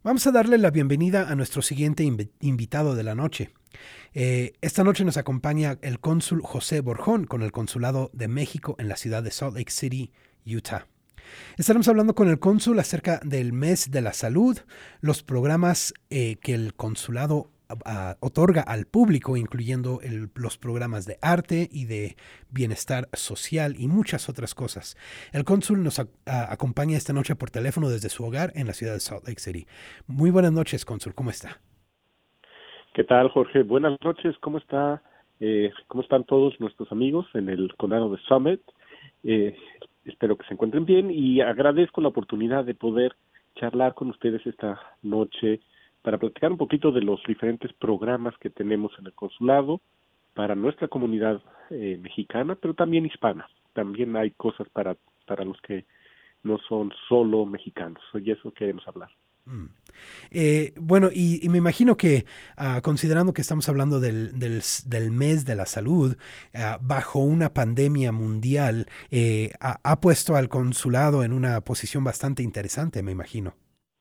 Vamos a darle la bienvenida a nuestro siguiente invitado de la noche. Esta noche nos acompaña el cónsul José Borjón con el Consulado de México en la ciudad de Salt Lake City, Utah. Estaremos hablando con el cónsul acerca del mes de la salud, los programas que el consulado otorga al público, incluyendo los programas de arte y de bienestar social y muchas otras cosas. El cónsul nos acompaña esta noche por teléfono desde su hogar en la ciudad de Salt Lake City. Muy buenas noches, cónsul, ¿cómo está? ¿Qué tal, Jorge? Buenas noches, ¿cómo está? ¿Cómo están todos nuestros amigos en el condado de Summit? Eh, Espero que se encuentren bien y agradezco la oportunidad de poder charlar con ustedes esta noche para platicar un poquito de los diferentes programas que tenemos en el consulado para nuestra comunidad mexicana, pero también hispana. También hay cosas para los que no son solo mexicanos, y eso queremos hablar. Mm. Bueno, y me imagino que considerando que estamos hablando del mes de la salud, bajo una pandemia mundial, ha puesto al consulado en una posición bastante interesante, me imagino.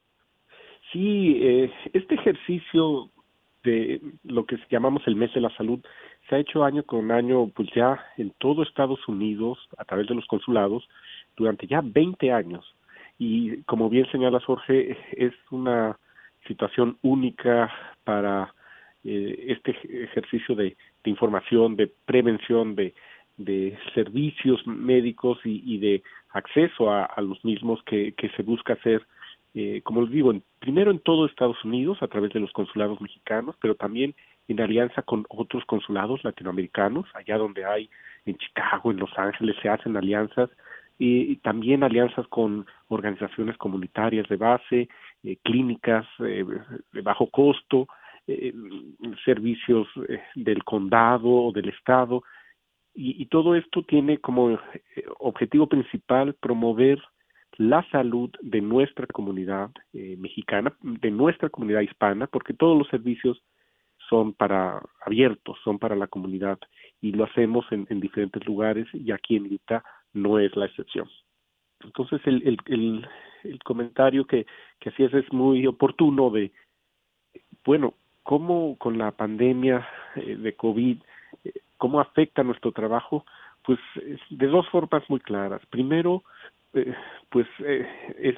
Sí, este ejercicio de lo que llamamos el mes de la salud se ha hecho año con año, pues ya en todo Estados Unidos, a través de los consulados, durante ya 20 años. Y como bien señalas, Jorge, es una situación única para este ejercicio de información, de prevención, de servicios médicos y de acceso a los mismos que se busca hacer como les digo, primero en todo Estados Unidos a través de los consulados mexicanos, pero también en alianza con otros consulados latinoamericanos, allá donde hay en Chicago, en Los Ángeles, se hacen alianzas, y también alianzas con organizaciones comunitarias de base, clínicas de bajo costo, eh, servicios del condado o del estado, y todo esto tiene como objetivo principal promover la salud de nuestra comunidad mexicana, de nuestra comunidad hispana, porque todos los servicios son para abiertos, son para la comunidad y lo hacemos en diferentes lugares y aquí en Utah no es la excepción. Entonces el comentario que hacías es muy oportuno de, bueno, cómo con la pandemia de COVID, cómo afecta nuestro trabajo, pues de dos formas muy claras. Primero, eh, pues es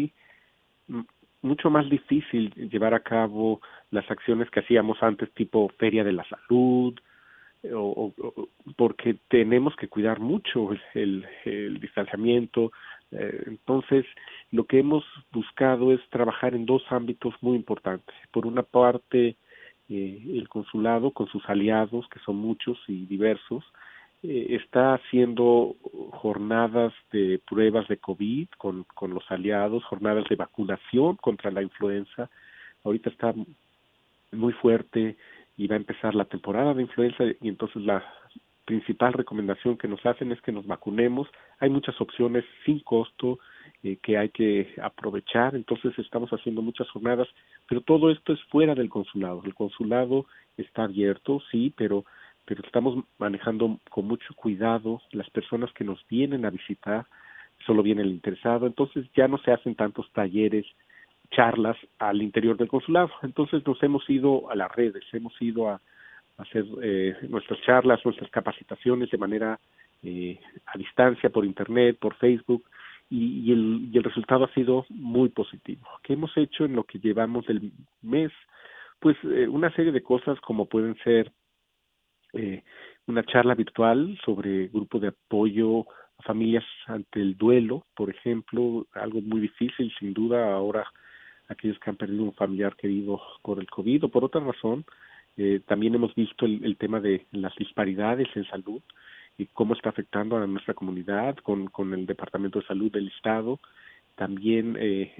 m- mucho más difícil llevar a cabo las acciones que hacíamos antes, tipo Feria de la Salud, porque tenemos que cuidar mucho el distanciamiento. Entonces, lo que hemos buscado es trabajar en dos ámbitos muy importantes. Por una parte, el consulado con sus aliados, que son muchos y diversos, está haciendo jornadas de pruebas de COVID con los aliados, jornadas de vacunación contra la influenza. Ahorita está muy fuerte y va a empezar la temporada de influenza y entonces la principal recomendación que nos hacen es que nos vacunemos. Hay muchas opciones sin costo que hay que aprovechar, entonces estamos haciendo muchas jornadas, pero todo esto es fuera del consulado. El consulado está abierto, sí, pero estamos manejando con mucho cuidado las personas que nos vienen a visitar, solo viene el interesado, entonces ya no se hacen tantos talleres, charlas al interior del consulado. Entonces nos hemos ido a las redes, hemos ido a hacer nuestras charlas, nuestras capacitaciones de manera a distancia, por internet, por Facebook, y el resultado ha sido muy positivo. ¿Qué hemos hecho en lo que llevamos del mes? Pues una serie de cosas como pueden ser eh, una charla virtual sobre grupo de apoyo a familias ante el duelo, por ejemplo, algo muy difícil, sin duda, ahora aquellos que han perdido un familiar querido por el COVID o por otra razón. También hemos visto el tema de las disparidades en salud y cómo está afectando a nuestra comunidad con el Departamento de Salud del Estado. También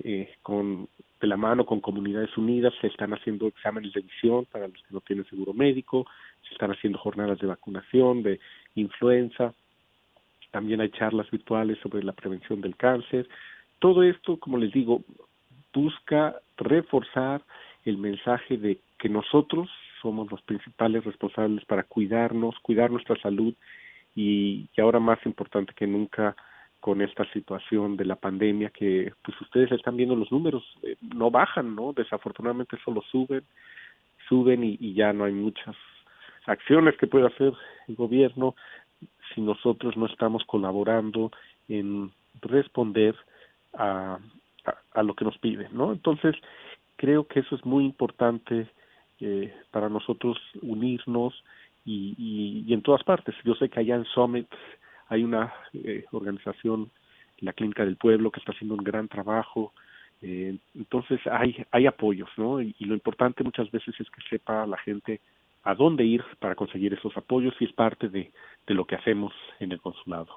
de la mano con Comunidades Unidas se están haciendo exámenes de visión para los que no tienen seguro médico, se están haciendo jornadas de vacunación, de influenza, también hay charlas virtuales sobre la prevención del cáncer. Todo esto, como les digo, busca reforzar el mensaje de que nosotros somos los principales responsables para cuidarnos, cuidar nuestra salud y ahora más importante que nunca, con esta situación de la pandemia que pues ustedes están viendo los números, no bajan, ¿no? Desafortunadamente solo suben y ya no hay muchas acciones que pueda hacer el gobierno si nosotros no estamos colaborando en responder a, a lo que nos piden, ¿no? Entonces, creo que eso es muy importante para nosotros unirnos y en todas partes. Yo sé que allá en Summit hay una organización, la Clínica del Pueblo, que está haciendo un gran trabajo. Entonces hay apoyos, ¿no? Y lo importante muchas veces es que sepa la gente a dónde ir para conseguir esos apoyos y es parte de lo que hacemos en el consulado.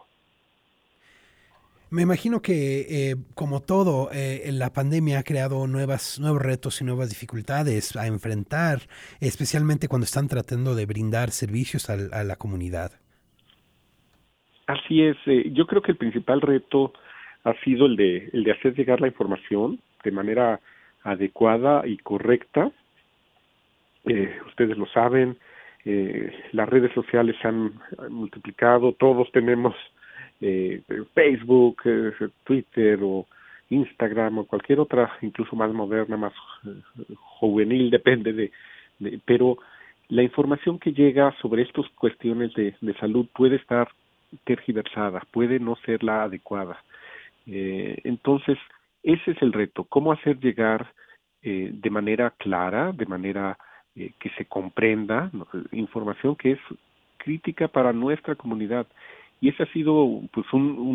Me imagino que, como todo, la pandemia ha creado nuevos retos y nuevas dificultades a enfrentar, especialmente cuando están tratando de brindar servicios a la comunidad. Así es. Yo creo que el principal reto ha sido el de hacer llegar la información de manera adecuada y correcta. Ustedes lo saben, las redes sociales se han multiplicado, todos tenemos Facebook, Twitter o Instagram o cualquier otra, incluso más moderna, más juvenil, depende pero la información que llega sobre estas cuestiones de salud puede estar tergiversada, puede no ser la adecuada. Entonces, ese es el reto, cómo hacer llegar de manera clara, de manera que se comprenda, ¿no? Información que es crítica para nuestra comunidad. Y esa ha sido pues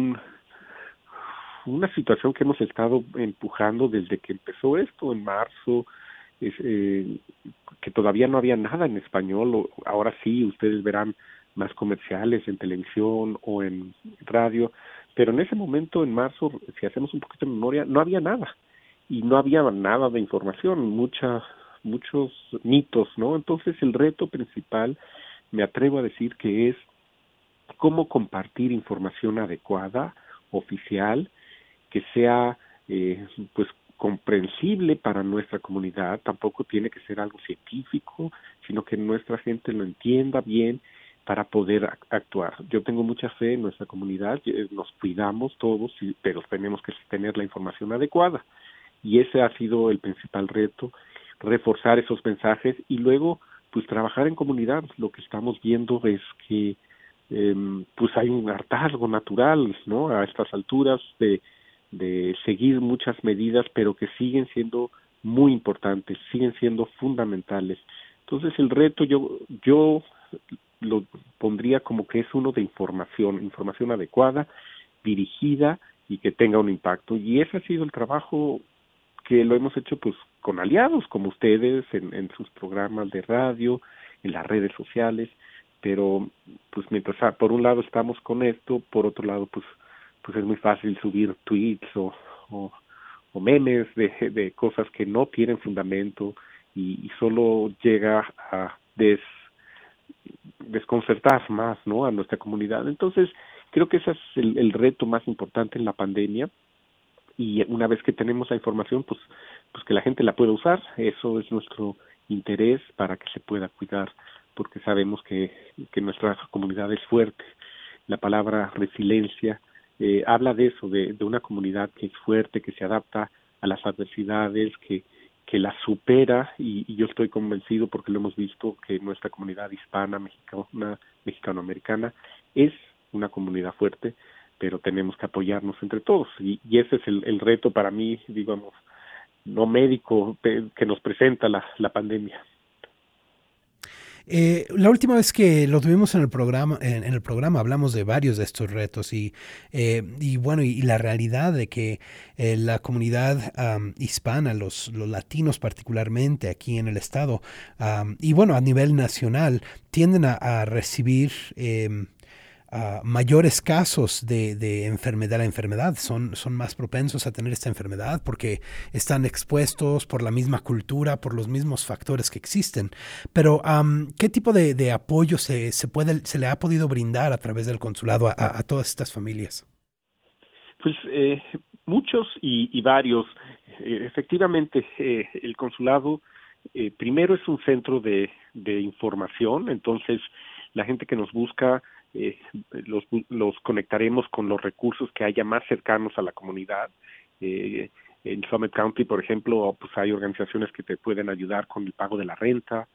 una situación que hemos estado empujando desde que empezó esto en marzo, que todavía no había nada en español. Ahora sí, ustedes verán más comerciales en televisión o en radio, pero en ese momento, en marzo, si hacemos un poquito de memoria, no había nada, y no había nada de información, muchos mitos, ¿no? Entonces el reto principal, me atrevo a decir que es cómo compartir información adecuada, oficial, que sea pues comprensible para nuestra comunidad. Tampoco tiene que ser algo científico, sino que nuestra gente lo entienda bien para poder actuar. Yo tengo mucha fe en nuestra comunidad, nos cuidamos todos, pero tenemos que tener la información adecuada. Y ese ha sido el principal reto, reforzar esos mensajes y luego pues trabajar en comunidad. Lo que estamos viendo es que pues hay un hartazgo natural, ¿no? A estas alturas de seguir muchas medidas, pero que siguen siendo muy importantes, siguen siendo fundamentales. Entonces el reto yo lo pondría como que es uno de información adecuada, dirigida y que tenga un impacto. Y ese ha sido el trabajo que lo hemos hecho pues con aliados como ustedes en sus programas de radio, en las redes sociales, pero pues mientras por un lado estamos con esto, por otro lado pues es muy fácil subir tweets o memes de cosas que no tienen fundamento y solo llega a desconcertar más, ¿no? A nuestra comunidad. Entonces creo que ese es el reto más importante en la pandemia, y una vez que tenemos la información pues que la gente la pueda usar. Eso es nuestro interés para que se pueda cuidar, porque sabemos que nuestra comunidad es fuerte. La palabra resiliencia habla de eso, de una comunidad que es fuerte, que se adapta a las adversidades, que las supera, y yo estoy convencido, porque lo hemos visto, que nuestra comunidad hispana, mexicanoamericana, es una comunidad fuerte, pero tenemos que apoyarnos entre todos, y ese es el reto para mí, digamos, no médico, que nos presenta la pandemia. La última vez que lo tuvimos en el programa, en el programa hablamos de varios de estos retos y bueno, y la realidad de que la comunidad hispana, los latinos particularmente aquí en el estado, y bueno, a nivel nacional, tienden a recibir mayores casos de enfermedad. La enfermedad son más propensos a tener esta enfermedad porque están expuestos por la misma cultura, por los mismos factores que existen. Pero ¿qué tipo de apoyo se le ha podido brindar a través del consulado a todas estas familias? Pues muchos y varios. Efectivamente, el consulado primero es un centro de información. Entonces la gente que nos busca los conectaremos con los recursos que haya más cercanos a la comunidad. En Summit County, por ejemplo, pues hay organizaciones que te pueden ayudar con el pago de la renta,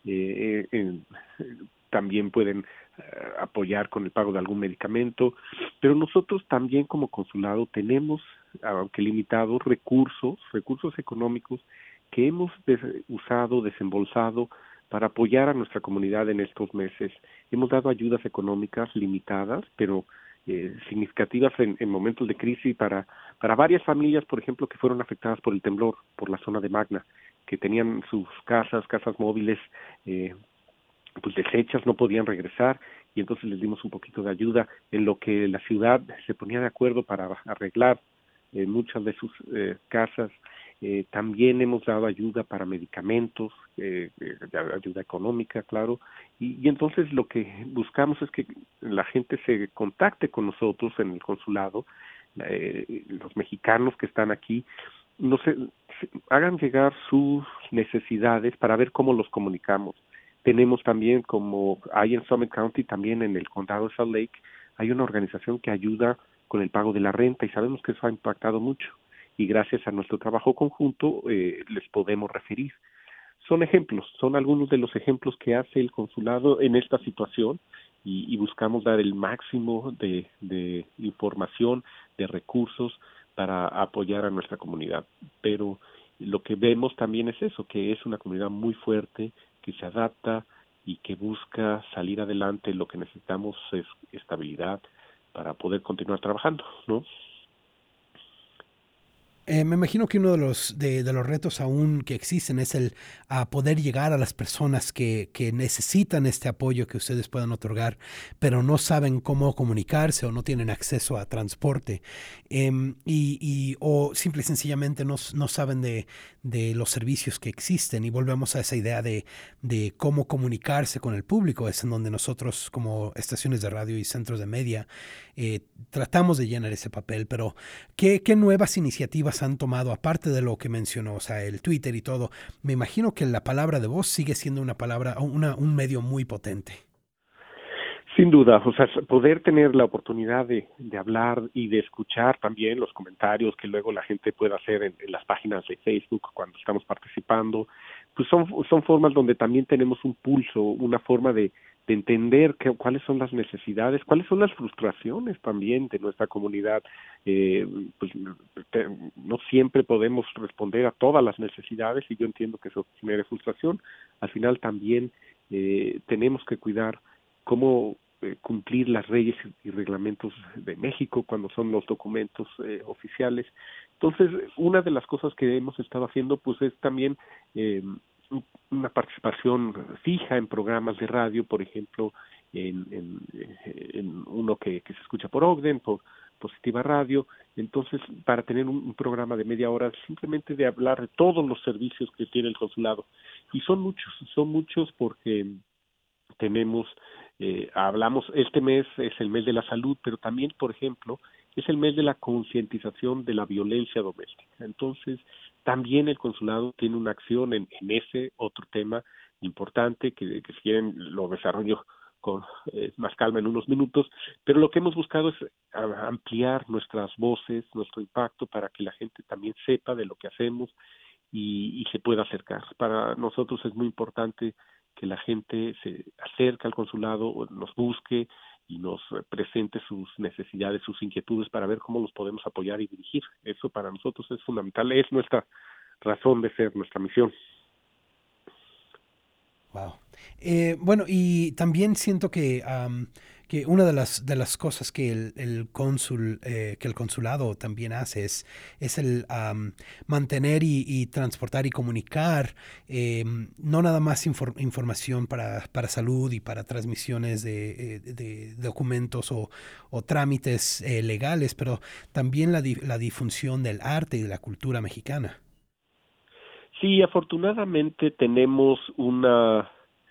también pueden apoyar con el pago de algún medicamento, pero nosotros también como consulado tenemos, aunque limitados, recursos económicos que hemos desembolsado para apoyar a nuestra comunidad en estos meses. Hemos dado ayudas económicas limitadas, pero significativas en momentos de crisis para varias familias, por ejemplo, que fueron afectadas por el temblor, por la zona de Magna, que tenían sus casas móviles, pues deshechas, no podían regresar, y entonces les dimos un poquito de ayuda en lo que la ciudad se ponía de acuerdo para arreglar muchas de sus casas. También hemos dado ayuda para medicamentos, ayuda económica, claro, y entonces lo que buscamos es que la gente se contacte con nosotros en el consulado, los mexicanos que están aquí, hagan llegar sus necesidades para ver cómo los comunicamos. Tenemos también, como hay en Summit County, también en el condado de Salt Lake, hay una organización que ayuda con el pago de la renta y sabemos que eso ha impactado mucho y gracias a nuestro trabajo conjunto les podemos referir. Son ejemplos, son algunos de los ejemplos que hace el consulado en esta situación y buscamos dar el máximo de información, de recursos para apoyar a nuestra comunidad. Pero lo que vemos también es eso, que es una comunidad muy fuerte, que se adapta y que busca salir adelante. Lo que necesitamos es estabilidad para poder continuar trabajando, ¿no? Me imagino que uno de los retos aún que existen es el poder llegar a las personas que necesitan este apoyo que ustedes puedan otorgar, pero no saben cómo comunicarse o no tienen acceso a transporte, o simple y sencillamente no saben de los servicios que existen. Y volvemos a esa idea de cómo comunicarse con el público. Es en donde nosotros, como estaciones de radio y centros de media, tratamos de llenar ese papel. Pero ¿qué nuevas iniciativas han tomado, aparte de lo que mencionó, o sea, el Twitter y todo? Me imagino que la palabra de voz sigue siendo un medio muy potente. Sin duda, o sea, poder tener la oportunidad de hablar y de escuchar también los comentarios que luego la gente puede hacer en las páginas de Facebook cuando estamos participando, pues son formas donde también tenemos un pulso, una forma de entender cuáles son las necesidades, cuáles son las frustraciones también de nuestra comunidad. Pues no siempre podemos responder a todas las necesidades y yo entiendo que eso genere frustración. Al final también tenemos que cuidar cómo cumplir las leyes y reglamentos de México cuando son los documentos oficiales. Entonces, una de las cosas que hemos estado haciendo pues es también una participación fija en programas de radio, por ejemplo, en uno que se escucha por Ogden, por Positiva Radio. Entonces, para tener un programa de media hora, simplemente de hablar de todos los servicios que tiene el consulado. Y son muchos porque tenemos, hablamos, este mes es el mes de la salud, pero también, por ejemplo, es el mes de la concientización de la violencia doméstica. Entonces, también el consulado tiene una acción en ese otro tema importante que si quieren lo desarrollo con más calma en unos minutos, pero lo que hemos buscado es ampliar nuestras voces, nuestro impacto para que la gente también sepa de lo que hacemos y se pueda acercar. Para nosotros es muy importante que la gente se acerque al consulado, nos busque y nos presente sus necesidades, sus inquietudes para ver cómo los podemos apoyar y dirigir. Eso para nosotros es fundamental, es nuestra razón de ser, nuestra misión. Wow. Bueno, y también siento que una de las cosas que el cónsul, que el consulado también hace es el mantener y transportar y comunicar no nada más información para salud y para transmisiones de documentos o trámites legales, pero también la difusión del arte y de la cultura mexicana. Sí, afortunadamente tenemos una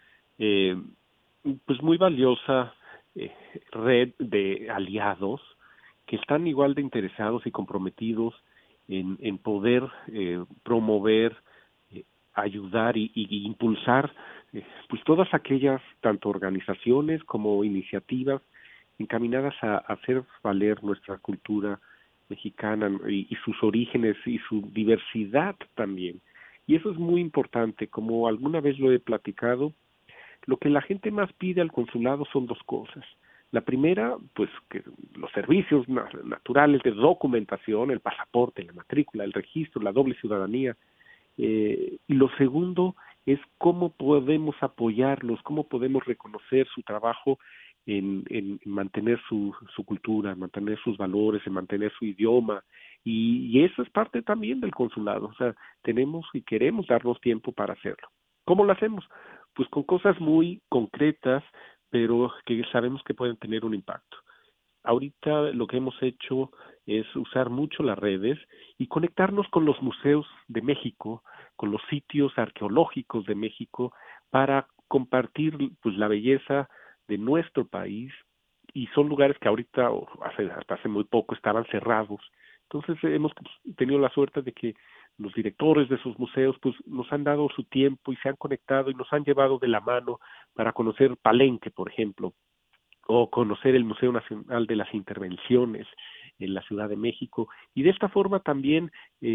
pues muy valiosa red de aliados que están igual de interesados y comprometidos en poder promover, ayudar y impulsar pues todas aquellas tanto organizaciones como iniciativas encaminadas a hacer valer nuestra cultura mexicana y sus orígenes y su diversidad también. Y eso es muy importante, como alguna vez lo he platicado, lo que la gente más pide al consulado son dos cosas. La primera, pues que los servicios naturales de documentación, el pasaporte, la matrícula, el registro, la doble ciudadanía. Y lo segundo es cómo podemos apoyarlos, cómo podemos reconocer su trabajo en mantener su cultura, en mantener sus valores, en mantener su idioma. Y eso es parte también del consulado. O sea, tenemos y queremos darnos tiempo para hacerlo. ¿Cómo lo hacemos? Pues con cosas muy concretas, pero que sabemos que pueden tener un impacto. Ahorita lo que hemos hecho es usar mucho las redes y conectarnos con los museos de México, con los sitios arqueológicos de México, para compartir pues la belleza de nuestro país, y son lugares que ahorita o hasta hace muy poco estaban cerrados. Entonces hemos tenido la suerte de que los directores de esos museos pues nos han dado su tiempo y se han conectado y nos han llevado de la mano para conocer Palenque, por ejemplo, o conocer el Museo Nacional de las Intervenciones en la Ciudad de México, y de esta forma también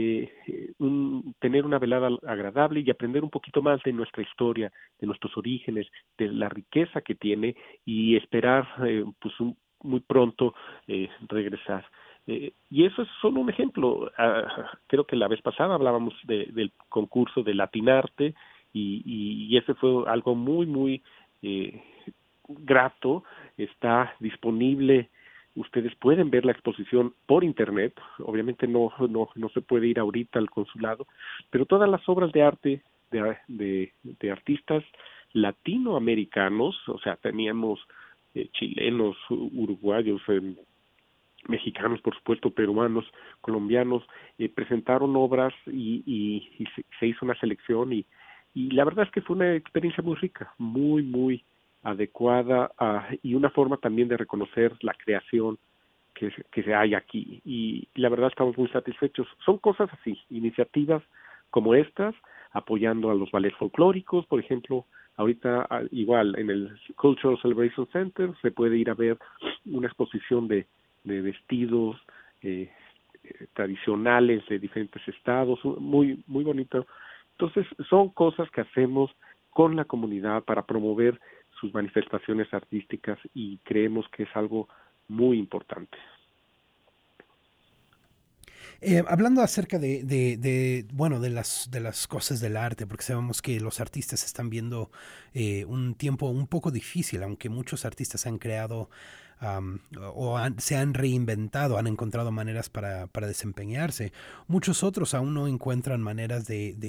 tener una velada agradable y aprender un poquito más de nuestra historia, de nuestros orígenes, de la riqueza que tiene, y esperar pues muy pronto regresar. Y eso es solo un ejemplo. Creo que la vez pasada hablábamos del concurso de Latinarte, y ese fue algo muy, muy grato. Está disponible, ustedes pueden ver la exposición por internet, obviamente no se puede ir ahorita al consulado, pero todas las obras de arte de artistas latinoamericanos, o sea, teníamos chilenos, uruguayos, mexicanos, por supuesto, peruanos, colombianos, presentaron obras, y se hizo una selección, y la verdad es que fue una experiencia muy rica, muy, muy adecuada, y una forma también de reconocer la creación que se hay aquí, y la verdad estamos muy satisfechos. Son cosas así, iniciativas como estas, apoyando a los ballets folclóricos, por ejemplo. Ahorita igual en el Cultural Celebration Center se puede ir a ver una exposición de vestidos tradicionales de diferentes estados, muy, muy bonito. Entonces, son cosas que hacemos con la comunidad para promover sus manifestaciones artísticas, y creemos que es algo muy importante. Hablando acerca bueno, de las cosas del arte, porque sabemos que los artistas están viendo un tiempo un poco difícil, aunque muchos artistas han creado se han reinventado, han encontrado maneras para desempeñarse. Muchos otros aún no encuentran maneras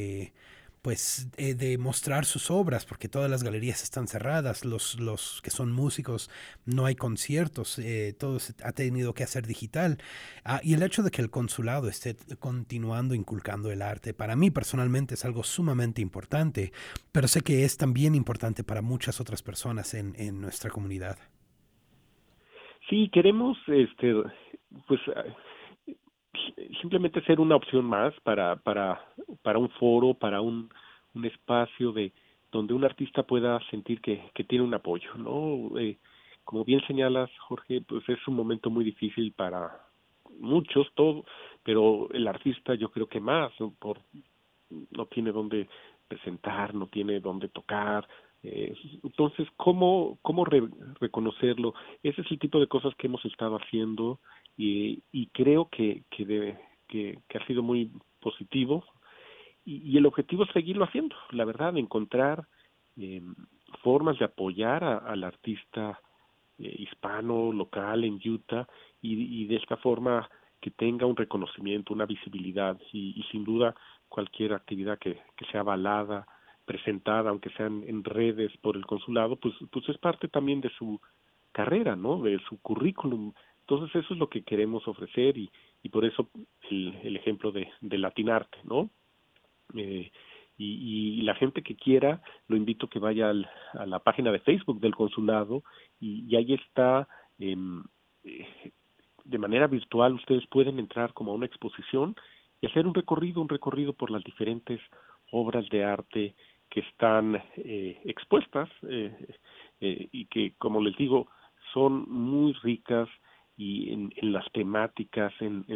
de mostrar sus obras, porque todas las galerías están cerradas, los que son músicos, no hay conciertos, todo se ha tenido que hacer digital. Y el hecho de que el consulado esté continuando inculcando el arte, para mí personalmente es algo sumamente importante, pero sé que es también importante para muchas otras personas en nuestra comunidad. Sí, queremos pues simplemente ser una opción más para un foro, para un espacio de donde un artista pueda sentir que tiene un apoyo, ¿no? Como bien señalas, Jorge, pues es un momento muy difícil para muchos, todo, pero el artista yo creo que más, ¿no? No tiene dónde presentar, no tiene dónde tocar. Entonces, ¿cómo reconocerlo? Ese es el tipo de cosas que hemos estado haciendo, y creo que ha sido muy positivo, y el objetivo es seguirlo haciendo, la verdad, encontrar eh, formas de apoyar al artista hispano local en Utah, y de esta forma que tenga un reconocimiento, una visibilidad, y sin duda cualquier actividad que sea avalada, presentada, aunque sean en redes por el consulado, pues es parte también de su carrera, ¿no? De su currículum. Entonces eso es lo que queremos ofrecer, y por eso el ejemplo de Latinarte, ¿no? Eh, y la gente que quiera, lo invito a que vaya a la página de Facebook del consulado, y ahí está, eh, de manera virtual ustedes pueden entrar como a una exposición y hacer un recorrido por las diferentes obras de arte que están expuestas, y que, como les digo, son muy ricas y en las temáticas,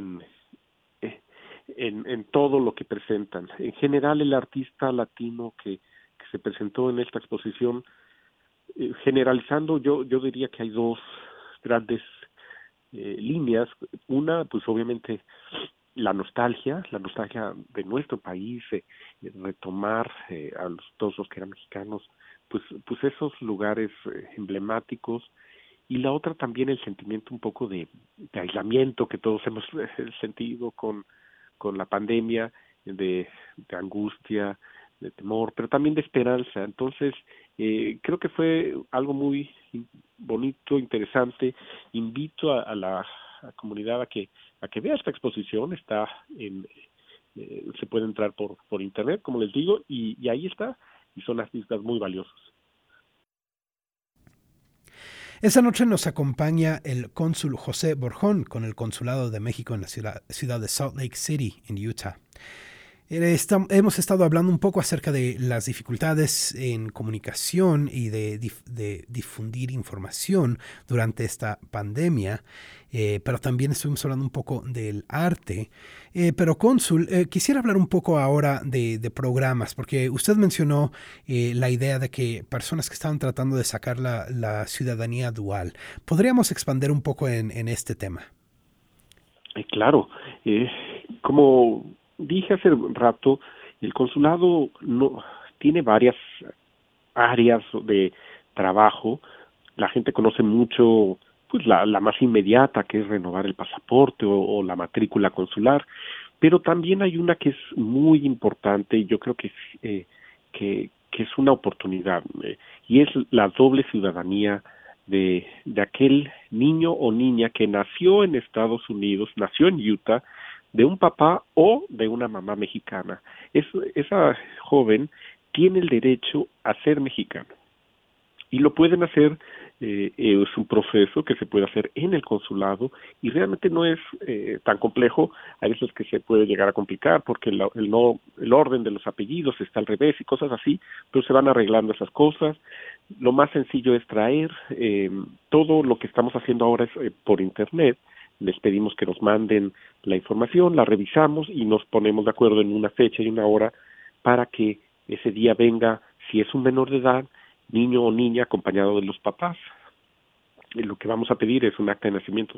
en todo lo que presentan. En general, el artista latino que se presentó en esta exposición, generalizando, yo diría que hay dos grandes líneas. Una, pues obviamente la nostalgia de nuestro país, retomar todos los que eran mexicanos, pues esos lugares emblemáticos. Y la otra también el sentimiento un poco de aislamiento que todos hemos sentido con la pandemia, de angustia, de temor, pero también de esperanza. Entonces, creo que fue algo muy bonito, interesante. Invito a la comunidad a que vea esta exposición. Está se puede entrar por internet, como les digo, y ahí está, y son artistas muy valiosos. Esta noche nos acompaña el cónsul José Borjón con el Consulado de México en la ciudad de Salt Lake City, en Utah. Hemos estado hablando un poco acerca de las dificultades en comunicación y de difundir información durante esta pandemia, pero también estuvimos hablando un poco del arte. Pero cónsul, quisiera hablar un poco ahora de programas, porque usted mencionó la idea de que personas que estaban tratando de sacar la ciudadanía dual. ¿Podríamos expandir un poco en este tema? Claro, como dije hace un rato, el consulado no tiene varias áreas de trabajo. La gente conoce mucho, pues la más inmediata, que es renovar el pasaporte o la matrícula consular, pero también hay una que es muy importante y yo creo que es una oportunidad, y es la doble ciudadanía de aquel niño o niña que nació en Estados Unidos, nació en Utah, de un papá o de una mamá mexicana. Esa joven tiene el derecho a ser mexicano y lo pueden hacer. Es un proceso que se puede hacer en el consulado y realmente no es tan complejo. Hay veces que se puede llegar a complicar porque el orden de los apellidos está al revés y cosas así, pero se van arreglando esas cosas. Lo más sencillo es traer todo lo que estamos haciendo ahora es por internet. Les pedimos que nos manden la información, la revisamos y nos ponemos de acuerdo en una fecha y una hora para que ese día venga, si es un menor de edad, niño o niña acompañado de los papás. Lo que vamos a pedir es un acta de nacimiento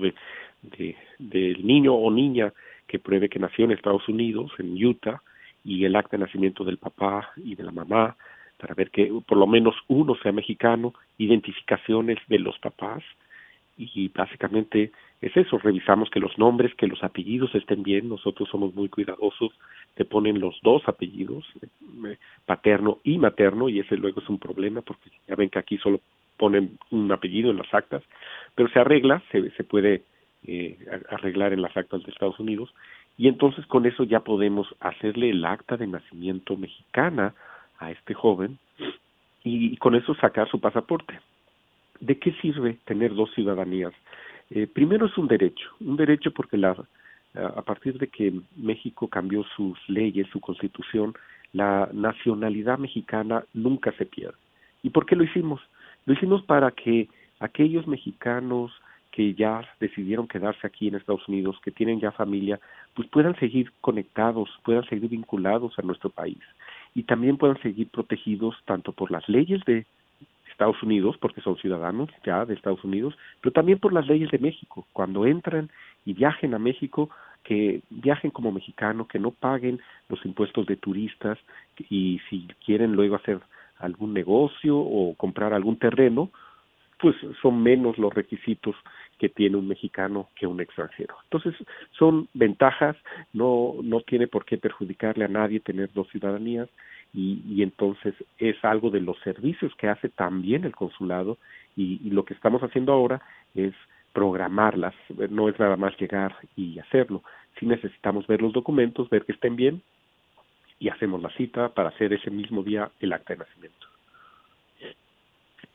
del niño o niña que pruebe que nació en Estados Unidos, en Utah, y el acta de nacimiento del papá y de la mamá, para ver que por lo menos uno sea mexicano, identificaciones de los papás, y básicamente es eso. Revisamos que los nombres, que los apellidos estén bien. Nosotros somos muy cuidadosos, te ponen los dos apellidos, paterno y materno, y ese luego es un problema porque ya ven que aquí solo ponen un apellido en las actas, pero se arregla, se puede arreglar en las actas de Estados Unidos, y entonces con eso ya podemos hacerle el acta de nacimiento mexicana a este joven y con eso sacar su pasaporte. ¿De qué sirve tener dos ciudadanías? Primero es un derecho porque a partir de que México cambió sus leyes, su constitución, la nacionalidad mexicana nunca se pierde. ¿Y por qué lo hicimos? Lo hicimos para que aquellos mexicanos que ya decidieron quedarse aquí en Estados Unidos, que tienen ya familia, pues puedan seguir conectados, puedan seguir vinculados a nuestro país y también puedan seguir protegidos tanto por las leyes de Estados Unidos, porque son ciudadanos ya de Estados Unidos, pero también por las leyes de México. Cuando entran y viajen a México, que viajen como mexicanos, que no paguen los impuestos de turistas, y si quieren luego hacer algún negocio o comprar algún terreno, pues son menos los requisitos que tiene un mexicano que un extranjero. Entonces, son ventajas, no tiene por qué perjudicarle a nadie tener dos ciudadanías, y entonces es algo de los servicios que hace también el consulado, y lo que estamos haciendo ahora es programarlas. No es nada más llegar y hacerlo. Sí necesitamos ver los documentos, ver que estén bien, y hacemos la cita para hacer ese mismo día el acta de nacimiento.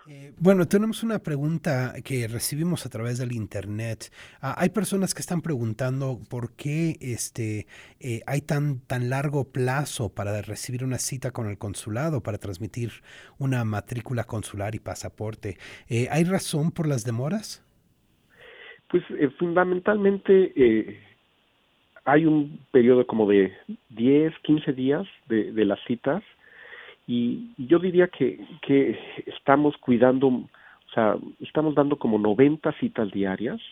Bueno, tenemos una pregunta que recibimos a través del internet. Hay personas que están preguntando por qué hay tan largo plazo para recibir una cita con el consulado, para transmitir una matrícula consular y pasaporte. ¿Hay razón por las demoras? Pues fundamentalmente hay un periodo como de 10, 15 días de las citas y yo diría que estamos cuidando, o sea, estamos dando como 90 citas diarias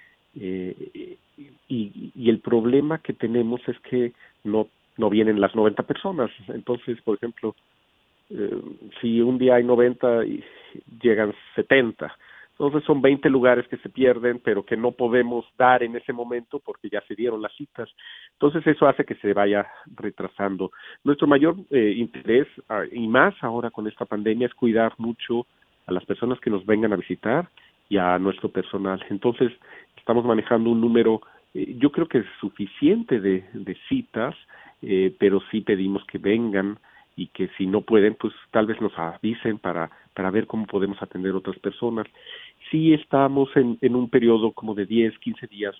y el problema que tenemos es que no vienen las 90 personas. Entonces, por ejemplo, eh, si un día hay 90 y llegan 70. Entonces son 20 lugares que se pierden, pero que no podemos dar en ese momento porque ya se dieron las citas. Entonces eso hace que se vaya retrasando. Nuestro mayor interés, y más ahora con esta pandemia, es cuidar mucho a las personas que nos vengan a visitar y a nuestro personal. Entonces estamos manejando un número, yo creo que es suficiente de citas, pero sí pedimos que vengan y que si no pueden, pues tal vez nos avisen para ver cómo podemos atender a otras personas. Sí estamos en un periodo como de 10, 15 días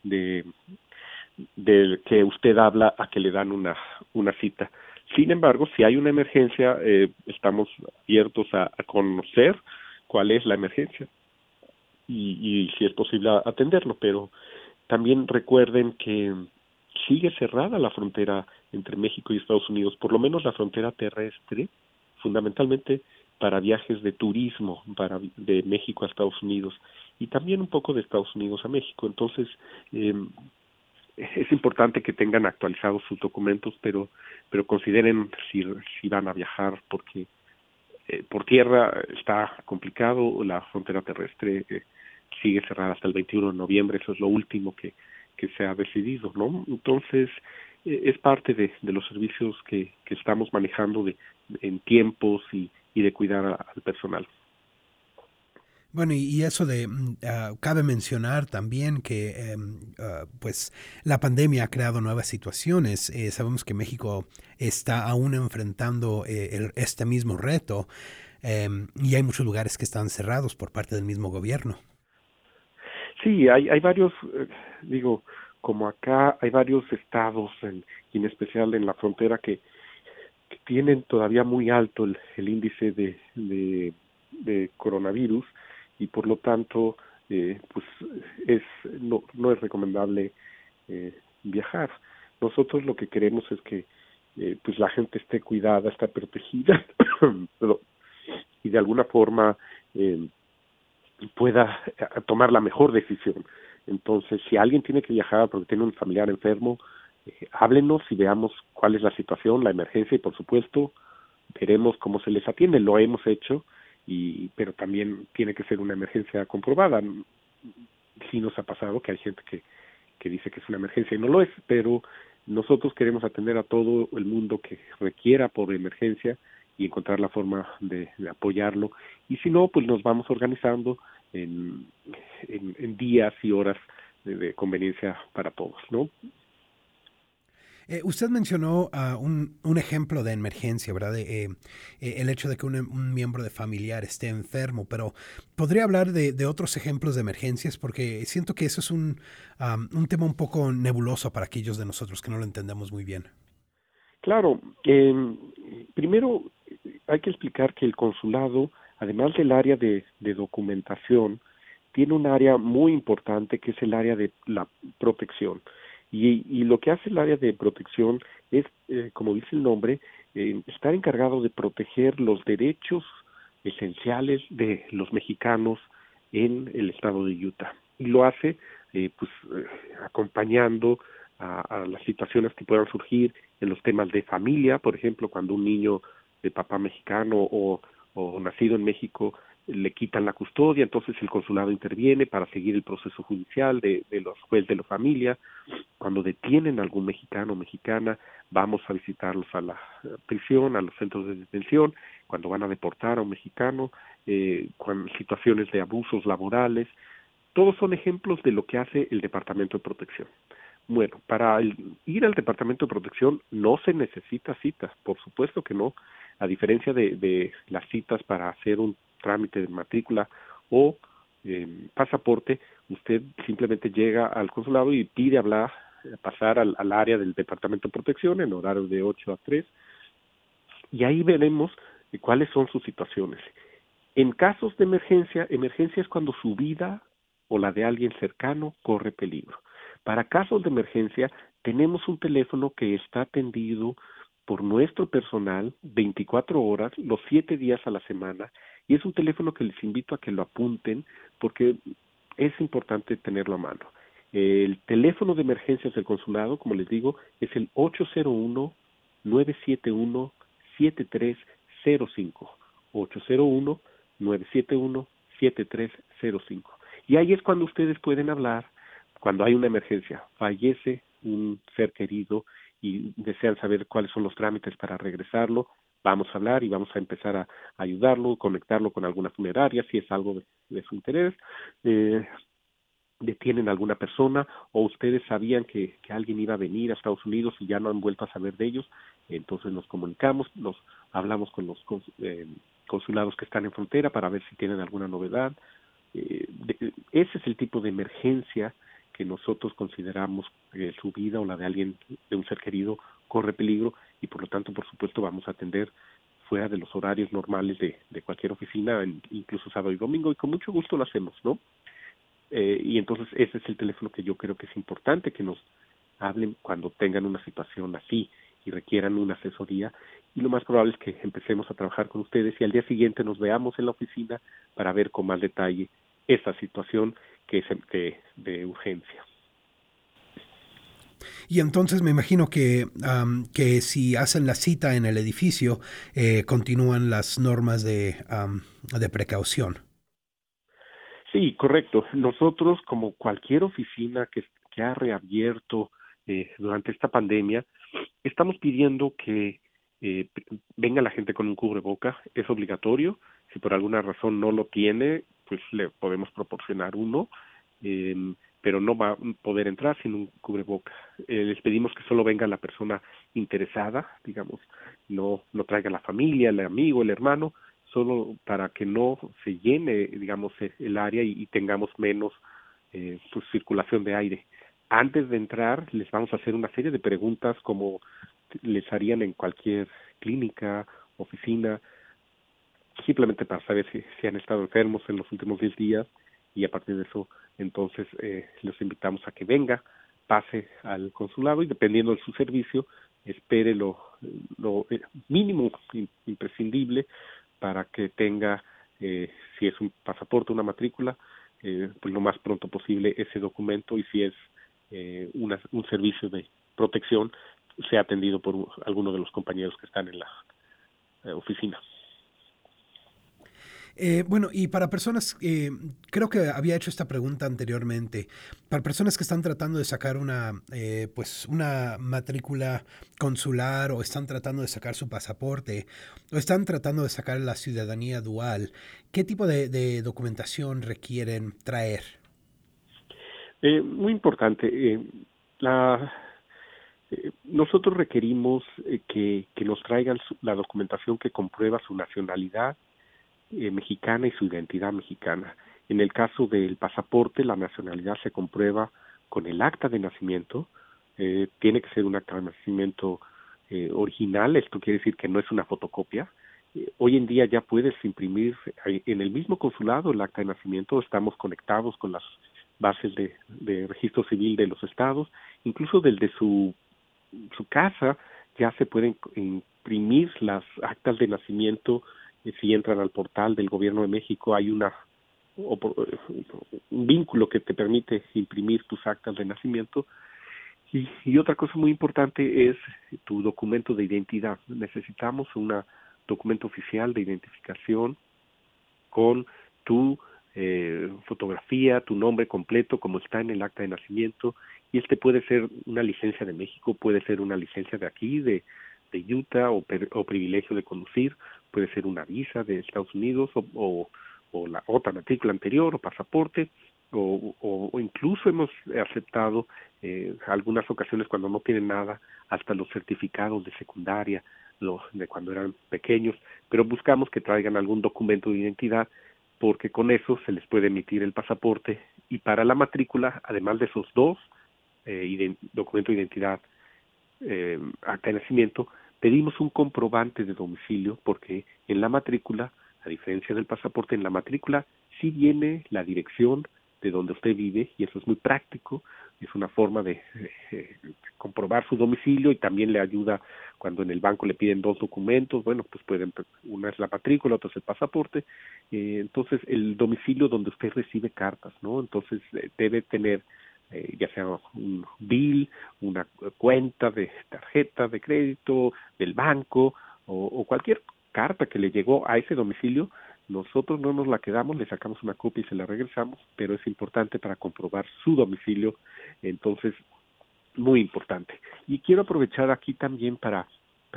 de que usted habla a que le dan una cita. Sin embargo, si hay una emergencia, estamos abiertos a conocer cuál es la emergencia y si es posible atenderlo, pero también recuerden que sigue cerrada la frontera entre México y Estados Unidos, por lo menos la frontera terrestre, fundamentalmente para viajes de turismo de México a Estados Unidos y también un poco de Estados Unidos a México. Entonces, eh, es importante que tengan actualizados sus documentos, pero consideren si van a viajar porque por tierra está complicado, la frontera terrestre sigue cerrada hasta el 21 de noviembre, eso es lo último que se ha decidido, ¿no? Entonces, es parte de los servicios que estamos manejando en tiempos y de cuidar al personal. Bueno, y eso cabe mencionar también que pues la pandemia ha creado nuevas situaciones. Sabemos que México está aún enfrentando este mismo reto y hay muchos lugares que están cerrados por parte del mismo gobierno. Sí, hay varios, digo, como acá hay varios estados, y en especial en la frontera, que tienen todavía muy alto el índice de coronavirus y por lo tanto, pues es no es recomendable viajar. Nosotros lo que queremos es que pues la gente esté cuidada, esté protegida, pero, y de alguna forma eh, pueda tomar la mejor decisión. Entonces, si alguien tiene que viajar porque tiene un familiar enfermo, háblenos y veamos cuál es la situación, la emergencia y por supuesto veremos cómo se les atiende. Lo hemos hecho, pero también tiene que ser una emergencia comprobada. Sí nos ha pasado que hay gente que dice que es una emergencia y no lo es, pero nosotros queremos atender a todo el mundo que requiera por emergencia y encontrar la forma de apoyarlo. Y si no, pues nos vamos organizando en, en días y horas de conveniencia para todos, ¿no? Usted mencionó un ejemplo de emergencia, ¿verdad? El hecho de que un miembro de familiar esté enfermo, pero podría hablar de otros ejemplos de emergencias porque siento que eso es un tema un poco nebuloso para aquellos de nosotros que no lo entendemos muy bien. Claro, primero hay que explicar que el consulado, además del área de documentación, tiene un área muy importante que es el área de la protección. Y lo que hace el área de protección es, como dice el nombre, estar encargado de proteger los derechos esenciales de los mexicanos en el estado de Utah. Y lo hace acompañando a las situaciones que puedan surgir en los temas de familia, por ejemplo, cuando un niño de papá mexicano o nacido en México le quitan la custodia, entonces el consulado interviene para seguir el proceso judicial de los jueces de la familia. Cuando detienen a algún mexicano o mexicana, vamos a visitarlos a la prisión, a los centros de detención, cuando van a deportar a un mexicano, con situaciones de abusos laborales. Todos son ejemplos de lo que hace el Departamento de Protección. Bueno, ir al Departamento de Protección no se necesita citas, por supuesto que no, a diferencia de las citas para hacer trámite de matrícula o pasaporte, usted simplemente llega al consulado y pide pasar al área del Departamento de Protección en horario de 8 a 3, y ahí veremos cuáles son sus situaciones. En casos de emergencia, emergencia es cuando su vida o la de alguien cercano corre peligro. Para casos de emergencia, tenemos un teléfono que está atendido por nuestro personal 24 horas, los 7 días a la semana, y es un teléfono que les invito a que lo apunten porque es importante tenerlo a mano. El teléfono de emergencias del consulado, como les digo, es el 801-971-7305. 801-971-7305. Y ahí es cuando ustedes pueden hablar cuando hay una emergencia, fallece un ser querido y desean saber cuáles son los trámites para regresarlo. Vamos a hablar y vamos a empezar a ayudarlo, conectarlo con alguna funeraria si es algo de su interés. Detienen a alguna persona o ustedes sabían que alguien iba a venir a Estados Unidos y ya no han vuelto a saber de ellos, entonces nos comunicamos, nos hablamos con los consulados que están en frontera para ver si tienen alguna novedad. Ese es el tipo de emergencia que nosotros consideramos su vida o la de alguien, de un ser querido, corre peligro, y por lo tanto, por supuesto, vamos a atender fuera de los horarios normales de cualquier oficina, incluso sábado y domingo, y con mucho gusto lo hacemos, ¿no? Y entonces ese es el teléfono que yo creo que es importante que nos hablen cuando tengan una situación así y requieran una asesoría, y lo más probable es que empecemos a trabajar con ustedes y al día siguiente nos veamos en la oficina para ver con más detalle esa situación que es de urgencia. Y entonces me imagino que si hacen la cita en el edificio, continúan las normas de precaución. Sí, correcto. Nosotros, como cualquier oficina que ha reabierto durante esta pandemia, estamos pidiendo que venga la gente con un cubreboca. Es obligatorio. Si por alguna razón no lo tiene, pues le podemos proporcionar uno, eh, pero no va a poder entrar sin un cubreboca. Les pedimos que solo venga la persona interesada, digamos, no traiga la familia, el amigo, el hermano, solo para que no se llene, digamos, el área y tengamos menos pues, circulación de aire. Antes de entrar, les vamos a hacer una serie de preguntas como les harían en cualquier clínica, oficina, simplemente para saber si han estado enfermos en los últimos 10 días, y a partir de eso, entonces, los invitamos a que venga, pase al consulado y dependiendo de su servicio, espere lo mínimo imprescindible para que tenga, si es un pasaporte, una matrícula, pues lo más pronto posible ese documento, y si es un servicio de protección, sea atendido por alguno de los compañeros que están en la oficina. Bueno, y para personas, creo que había hecho esta pregunta anteriormente, para personas que están tratando de sacar pues una matrícula consular o están tratando de sacar su pasaporte o están tratando de sacar la ciudadanía dual, ¿qué tipo de documentación requieren traer? Muy importante. Nosotros requerimos que nos traigan la documentación que comprueba su nacionalidad mexicana y su identidad mexicana. En el caso del pasaporte, la nacionalidad se comprueba con el acta de nacimiento. Tiene que ser un acta de nacimiento original. Esto quiere decir que no es una fotocopia. Hoy en día ya puedes imprimir en el mismo consulado el acta de nacimiento. Estamos conectados con las bases de registro civil de los estados, incluso desde su casa ya se pueden imprimir las actas de nacimiento. Si entran al portal del Gobierno de México hay un vínculo que te permite imprimir tus actas de nacimiento. Y otra cosa muy importante es tu documento de identidad. Necesitamos un documento oficial de identificación con tu fotografía, tu nombre completo, como está en el acta de nacimiento, y puede ser una licencia de México, puede ser una licencia de aquí, de Utah, o privilegio de conducir, puede ser una visa de Estados Unidos, o la otra matrícula anterior, o pasaporte, o incluso hemos aceptado algunas ocasiones cuando no tienen nada, hasta los certificados de secundaria, de cuando eran pequeños, pero buscamos que traigan algún documento de identidad porque con eso se les puede emitir el pasaporte y para la matrícula, además de esos dos documento de identidad, acta de nacimiento, pedimos un comprobante de domicilio porque en la matrícula, a diferencia del pasaporte, en la matrícula sí viene la dirección de donde usted vive y eso es muy práctico, es una forma de comprobar su domicilio y también le ayuda cuando en el banco le piden dos documentos, bueno, pues una es la matrícula, otra es el pasaporte, entonces el domicilio donde usted recibe cartas, ¿no? Entonces debe tener ya sea un bill, una cuenta de tarjeta de crédito, del banco o cualquier carta que le llegó a ese domicilio, nosotros no nos la quedamos, le sacamos una copia y se la regresamos, pero es importante para comprobar su domicilio, entonces muy importante. Y quiero aprovechar aquí también para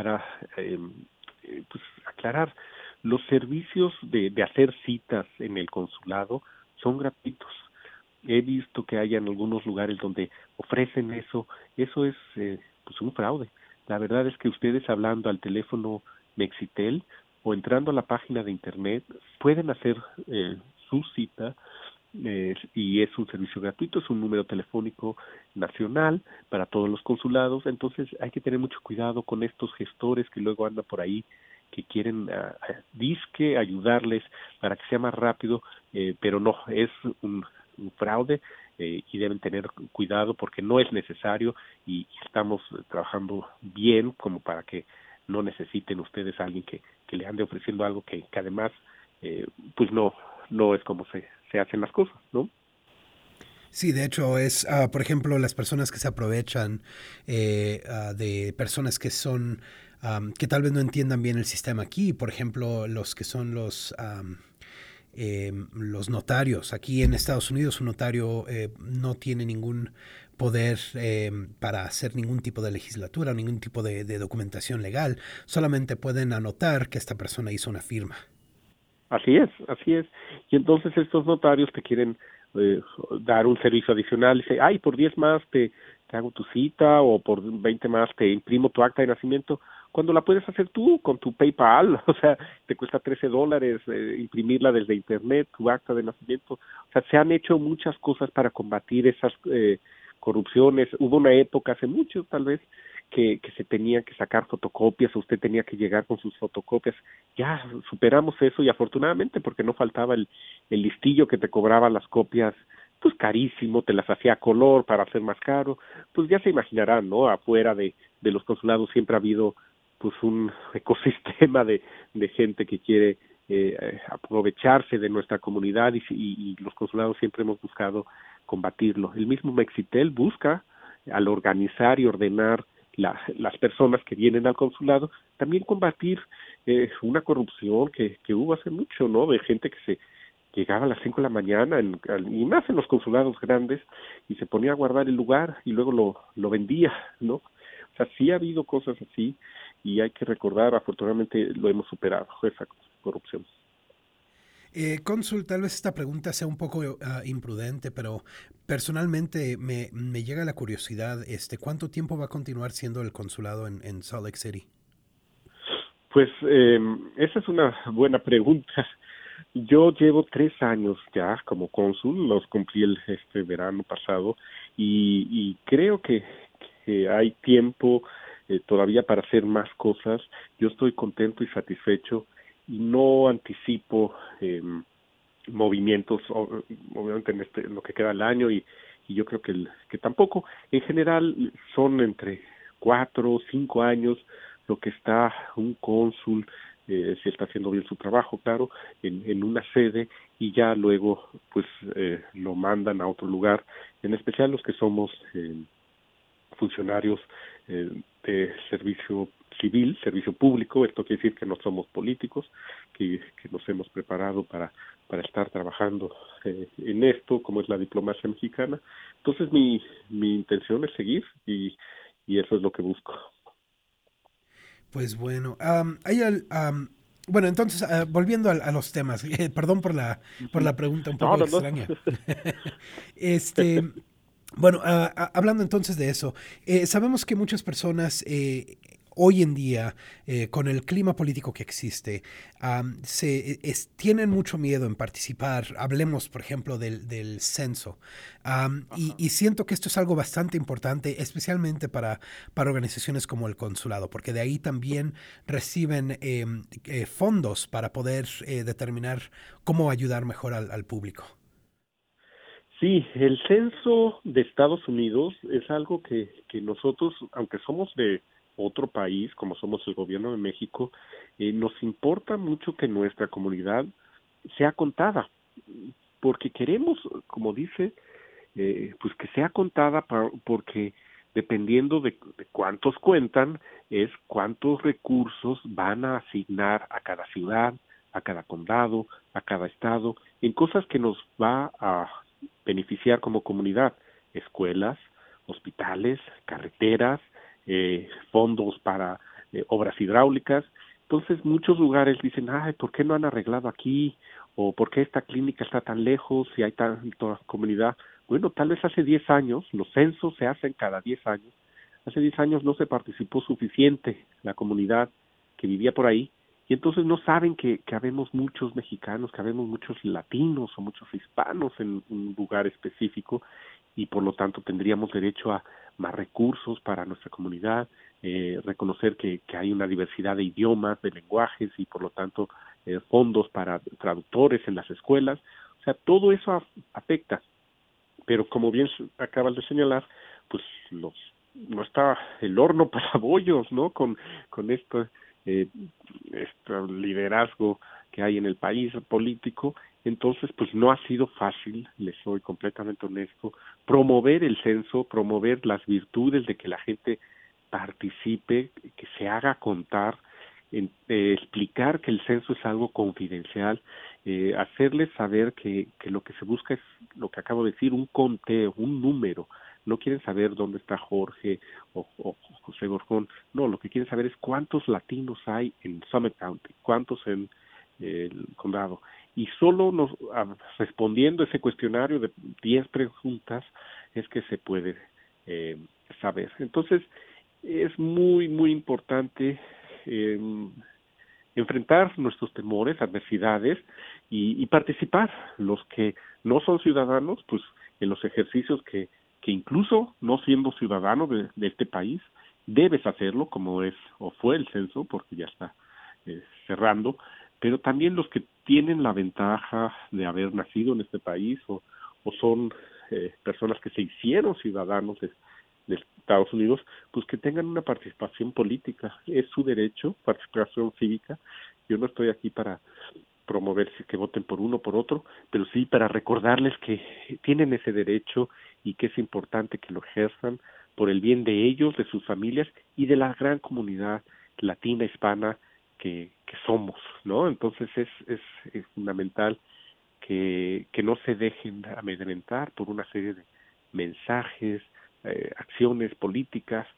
pues aclarar, los servicios de hacer citas en el consulado son gratuitos. He visto que hay en algunos lugares donde ofrecen eso es pues un fraude. La verdad es que ustedes hablando al teléfono Mexitel o entrando a la página de internet pueden hacer su cita y es un servicio gratuito, es un número telefónico nacional para todos los consulados, entonces hay que tener mucho cuidado con estos gestores que luego andan por ahí que quieren disque ayudarles para que sea más rápido, pero no, es un fraude y deben tener cuidado porque no es necesario y estamos trabajando bien como para que no necesiten ustedes a alguien que le ande ofreciendo algo que además pues no es como se hacen las cosas, ¿no? Sí, de hecho es, por ejemplo, las personas que se aprovechan de personas que son, que tal vez no entiendan bien el sistema aquí, por ejemplo, los que son los notarios. Aquí en Estados Unidos un notario no tiene ningún poder para hacer ningún tipo de legislatura, ningún tipo de documentación legal, solamente pueden anotar que esta persona hizo una firma. Así es. Y entonces estos notarios te quieren dar un servicio adicional, dice, ay, por 10 más te hago tu cita o por 20 más te imprimo tu acta de nacimiento, cuando la puedes hacer tú con tu PayPal, o sea, te cuesta $13 imprimirla desde internet, tu acta de nacimiento, o sea, se han hecho muchas cosas para combatir esas corrupciones, hubo una época hace mucho tal vez que se tenía que sacar fotocopias, usted tenía que llegar con sus fotocopias, ya superamos eso y afortunadamente porque no faltaba el listillo que te cobraba las copias pues carísimo, te las hacía a color para hacer más caro, pues ya se imaginarán, ¿no? Afuera de los consulados siempre ha habido pues un ecosistema de gente que quiere aprovecharse de nuestra comunidad y los consulados siempre hemos buscado combatirlo. El mismo Mexitel busca al organizar y ordenar las personas que vienen al consulado, también combatir una corrupción que hubo hace mucho, ¿no? De gente que se llegaba a las 5 de la mañana, y más en los consulados grandes, y se ponía a guardar el lugar y luego lo vendía, ¿no? O sea, sí ha habido cosas así y hay que recordar, afortunadamente lo hemos superado, esa corrupción. Cónsul, tal vez esta pregunta sea un poco imprudente, pero personalmente me llega la curiosidad, ¿cuánto tiempo va a continuar siendo el consulado en Salt Lake City? Pues esa es una buena pregunta. Yo llevo 3 años ya como cónsul, los cumplí este verano pasado y creo que hay tiempo todavía para hacer más cosas. Yo estoy contento y satisfecho y no anticipo movimientos, obviamente en lo que queda del año y yo creo que tampoco. En general son entre 4 o 5 años lo que está un cónsul, si está haciendo bien su trabajo, claro, en una sede y ya luego pues lo mandan a otro lugar, en especial los que somos funcionarios de servicio civil, servicio público, esto quiere decir que no somos políticos, que nos hemos preparado para estar trabajando en esto, como es la diplomacia mexicana. Entonces mi intención es seguir y eso es lo que busco. Pues bueno, bueno, entonces, volviendo a los temas, perdón por la pregunta un poco No. extraña. Este, bueno, hablando entonces de eso, sabemos que muchas personas hoy en día, con el clima político que existe, tienen mucho miedo en participar. Hablemos, por ejemplo, del censo. Ajá. Y siento que esto es algo bastante importante, especialmente para organizaciones como el consulado, porque de ahí también reciben fondos para poder determinar cómo ayudar mejor al público. Sí, el censo de Estados Unidos es algo que nosotros, aunque somos de otro país, como somos el gobierno de México, nos importa mucho que nuestra comunidad sea contada, porque queremos, como dice, pues que sea contada porque dependiendo de cuántos cuentan, es cuántos recursos van a asignar a cada ciudad, a cada condado, a cada estado, en cosas que nos va a beneficiar como comunidad, escuelas, hospitales, carreteras, fondos para obras hidráulicas. Entonces muchos lugares dicen, ay, ¿por qué no han arreglado aquí? ¿O por qué esta clínica está tan lejos y hay tanta comunidad? Bueno, tal vez hace 10 años, los censos se hacen cada 10 años, hace 10 años no se participó suficiente la comunidad que vivía por ahí, y entonces no saben que habemos muchos mexicanos, que habemos muchos latinos o muchos hispanos en un lugar específico, y por lo tanto tendríamos derecho a más recursos para nuestra comunidad, reconocer que hay una diversidad de idiomas, de lenguajes, y por lo tanto fondos para traductores en las escuelas. O sea, todo eso afecta, pero como bien acabas de señalar, pues los no está el horno para bollos, ¿no? Con eh, este liderazgo que hay en el país político, entonces pues no ha sido fácil, les soy completamente honesto, promover el censo, promover las virtudes de que la gente participe, que se haga contar, explicar que el censo es algo confidencial, hacerles saber que lo que se busca es lo que acabo de decir, un conteo, un número. No quieren saber dónde está Jorge o José Gorjón, no, lo que quieren saber es cuántos latinos hay en Summit County, cuántos en el condado. Y solo respondiendo ese cuestionario de 10 preguntas es que se puede eh, saber. Entonces, es muy, muy importante eh, enfrentar nuestros temores, adversidades y participar. Los que no son ciudadanos, pues en los ejercicios que incluso no siendo ciudadano de este país, debes hacerlo, como es o fue el censo, porque ya está cerrando, pero también los que tienen la ventaja de haber nacido en este país o son personas que se hicieron ciudadanos de Estados Unidos, pues que tengan una participación política, es su derecho, participación cívica. Yo no estoy aquí para promover si que voten por uno o por otro, pero sí para recordarles que tienen ese derecho y que es importante que lo ejerzan por el bien de ellos, de sus familias y de la gran comunidad latina, hispana que somos, ¿no? Entonces es fundamental que no se dejen amedrentar por una serie de mensajes, acciones políticas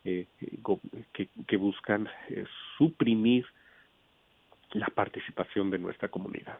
que buscan suprimir la participación de nuestra comunidad.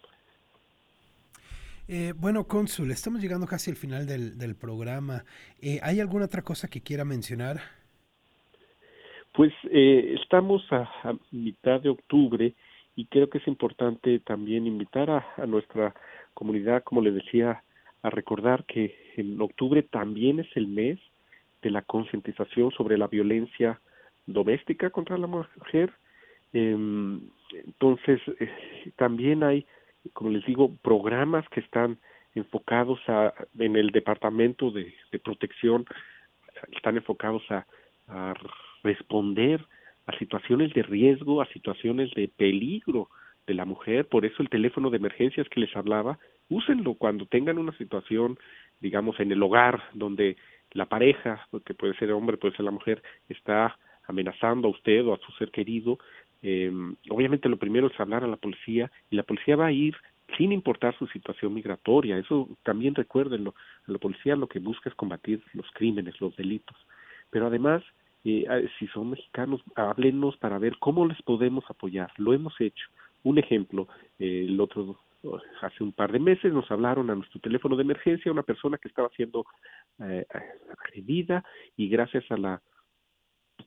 Bueno, cónsul, estamos llegando casi al final del programa. ¿Hay alguna otra cosa que quiera mencionar? Pues estamos a mitad de octubre y creo que es importante también invitar a nuestra comunidad, como le decía, a recordar que en octubre también es el mes de la concientización sobre la violencia doméstica contra la mujer. Entonces, también hay, como les digo, programas que están enfocados en el Departamento de Protección, están enfocados a responder a situaciones de riesgo, a situaciones de peligro de la mujer. Por eso el teléfono de emergencias que les hablaba, úsenlo cuando tengan una situación, digamos, en el hogar donde la pareja, que puede ser el hombre, puede ser la mujer, está amenazando a usted o a su ser querido. Obviamente lo primero es hablar a la policía y la policía va a ir sin importar su situación migratoria. Eso también recuérdenlo. La policía lo que busca es combatir los crímenes, los delitos. Pero además, si son mexicanos, háblenos para ver cómo les podemos apoyar. Lo hemos hecho. Un ejemplo, hace un par de meses nos hablaron a nuestro teléfono de emergencia una persona que estaba siendo agredida y gracias a la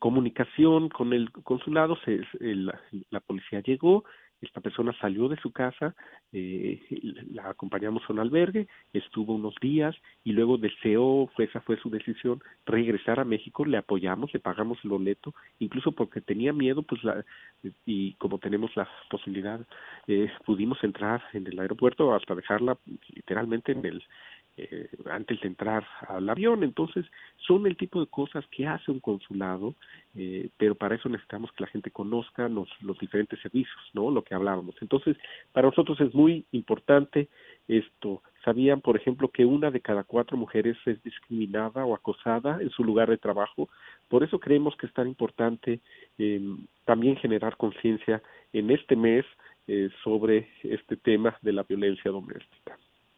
comunicación con el consulado, la policía llegó, esta persona salió de su casa, la acompañamos a un albergue, estuvo unos días y luego esa fue su decisión, regresar a México, le apoyamos, le pagamos el boleto, incluso porque tenía miedo, y como tenemos la posibilidad, pudimos entrar en el aeropuerto hasta dejarla literalmente antes de entrar al avión. Entonces son el tipo de cosas que hace un consulado, pero para eso necesitamos que la gente conozca los diferentes servicios, ¿no? Lo que hablábamos. Entonces, para nosotros es muy importante esto. ¿Sabían, por ejemplo, que 1 de cada 4 mujeres es discriminada o acosada en su lugar de trabajo? Por eso creemos que es tan importante también generar conciencia en este mes sobre este tema de la violencia doméstica.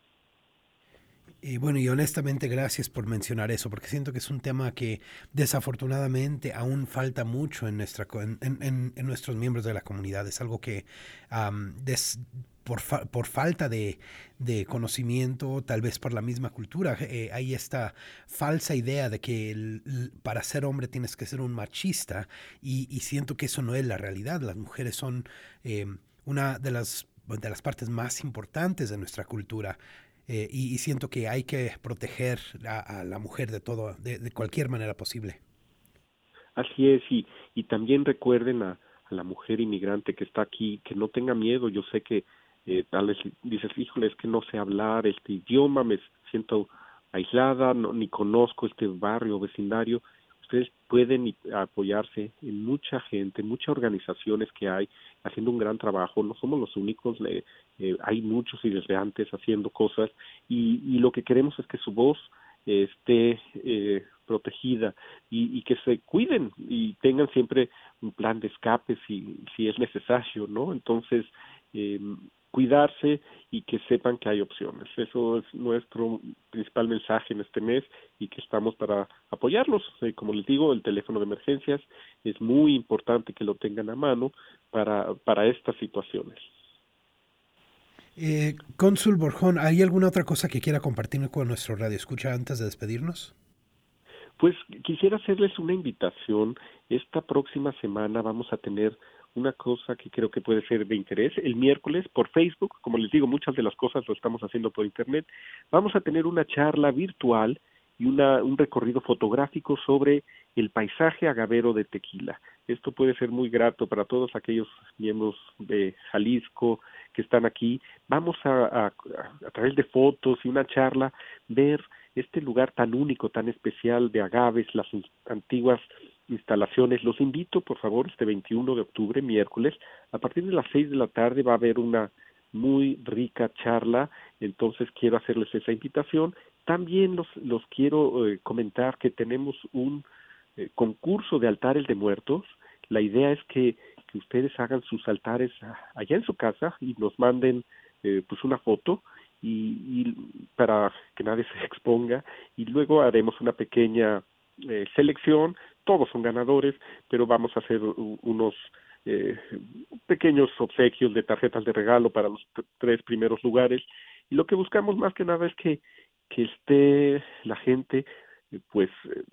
Y bueno, y honestamente gracias por mencionar eso, porque siento que es un tema que desafortunadamente aún falta mucho en en nuestros miembros de la comunidad. Es algo que por falta de conocimiento, tal vez por la misma cultura, hay esta falsa idea de que para ser hombre tienes que ser un machista, y siento que eso no es la realidad. Las mujeres son una de las partes más importantes de nuestra cultura. Y siento que hay que proteger a la mujer de cualquier manera posible. Así es, y también recuerden a la mujer inmigrante que está aquí, que no tenga miedo. Yo sé que tal vez dices, híjole, es que no sé hablar este idioma, me siento aislada, ni conozco este barrio o vecindario. Ustedes pueden apoyarse en mucha gente, en muchas organizaciones que hay haciendo un gran trabajo. No somos los únicos, hay muchos y desde antes haciendo cosas, y lo que queremos es que su voz esté protegida, y que se cuiden y tengan siempre un plan de escape si es necesario, ¿no? Entonces, cuidarse y que sepan que hay opciones. Eso es nuestro principal mensaje en este mes, y que estamos para apoyarlos. Como les digo, el teléfono de emergencias es muy importante que lo tengan a mano para estas situaciones. Cónsul Borjón, ¿hay alguna otra cosa que quiera compartir con nuestro radio escucha antes de despedirnos? Pues quisiera hacerles una invitación. Esta próxima semana vamos a tener una cosa que creo que puede ser de interés. El miércoles por Facebook, como les digo, muchas de las cosas lo estamos haciendo por internet, vamos a tener una charla virtual y un recorrido fotográfico sobre el paisaje agavero de Tequila. Esto puede ser muy grato para todos aquellos miembros de Jalisco que están aquí. Vamos a través de fotos y una charla, ver este lugar tan único, tan especial de agaves, las antiguas instalaciones. Los invito, por favor, este 21 de octubre, miércoles, a partir de las 6 de la tarde va a haber una muy rica charla. Entonces quiero hacerles esa invitación. También los quiero comentar que tenemos un concurso de altares de muertos. La idea es que ustedes hagan sus altares allá en su casa y nos manden pues una foto, y para que nadie se exponga, y luego haremos una pequeña selección. Todos son ganadores, pero vamos a hacer unos pequeños obsequios de tarjetas de regalo para los 3 primeros lugares, y lo que buscamos más que nada es que esté la gente pues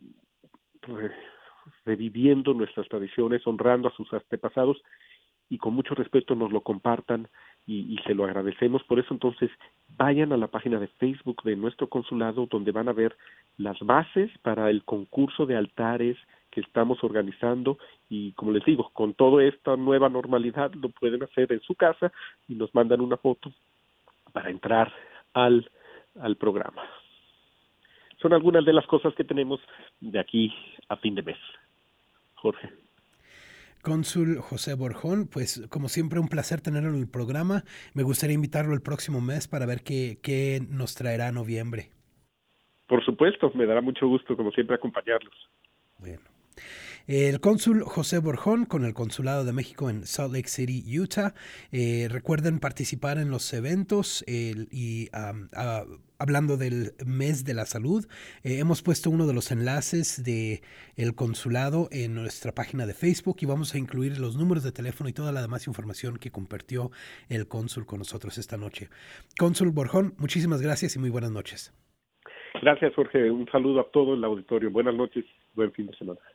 reviviendo nuestras tradiciones, honrando a sus antepasados, y con mucho respeto nos lo compartan, y se lo agradecemos. Por eso, entonces, vayan a la página de Facebook de nuestro consulado, donde van a ver las bases para el concurso de altares que estamos organizando, y como les digo, con toda esta nueva normalidad lo pueden hacer en su casa y nos mandan una foto para entrar al programa. Son algunas de las cosas que tenemos de aquí a fin de mes. Jorge. Cónsul José Borjón, pues como siempre un placer tenerlo en el programa. Me gustaría invitarlo el próximo mes para ver qué nos traerá noviembre. Por supuesto, me dará mucho gusto, como siempre, acompañarlos. Bueno. El cónsul José Borjón con el Consulado de México en Salt Lake City, Utah. Recuerden participar en los eventos hablando del mes de la salud. Hemos puesto uno de los enlaces de el consulado en nuestra página de Facebook, y vamos a incluir los números de teléfono y toda la demás información que compartió el cónsul con nosotros esta noche. Cónsul Borjón, muchísimas gracias y muy buenas noches. Gracias, Jorge. Un saludo a todo el auditorio. Buenas noches, buen fin de semana.